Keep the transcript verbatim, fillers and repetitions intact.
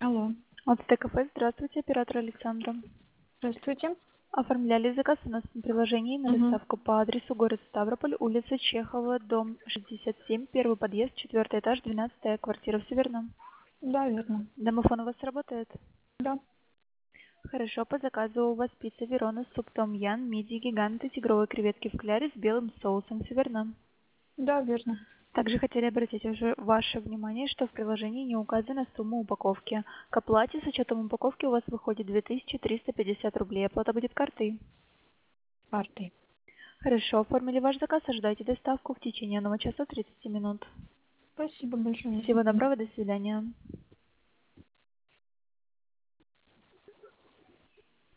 Алло, От ТКФ, здравствуйте, оператор Александра. здравствуйте. Оформляли заказ у нас на приложении на Мгм. доставку по адресу город Ставрополь, улица Чехова, дом шестьдесят семь, первый подъезд, четвертый этаж, двенадцатая квартира, все верно? Да, верно. Домофон у вас работает? Да, Хорошо, по заказу у вас пицца Верона, суп том ян, мидии, гиганты, тигровые креветки в кляре с белым соусом, все верно? да, верно. Также хотели обратить уже ваше внимание, что в приложении не указана сумма упаковки. К оплате с учетом упаковки у вас выходит две тысячи триста пятьдесят рублей. Оплата будет картой. Картой. Хорошо, оформили ваш заказ, ожидайте доставку в течение одного часа тридцати минут. Спасибо большое. До Всего свидания. доброго, до свидания.